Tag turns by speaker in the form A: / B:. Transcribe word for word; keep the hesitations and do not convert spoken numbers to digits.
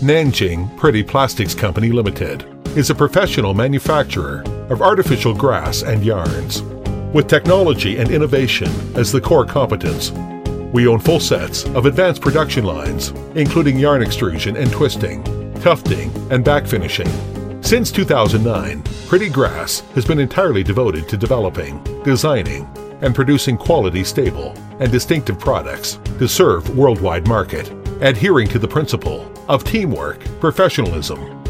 A: Nanjing Pretty Plastics Company Limited is a professional manufacturer of artificial grass and yarns. With technology and innovation as the core competence, we own full sets of advanced production lines, including yarn extrusion and twisting, tufting, and back finishing. Since two thousand nine, Pretty Grass has been entirely devoted to developing, designing, and producing quality, stable, and distinctive products to serve worldwide market, adhering to the principle of teamwork, professionalism,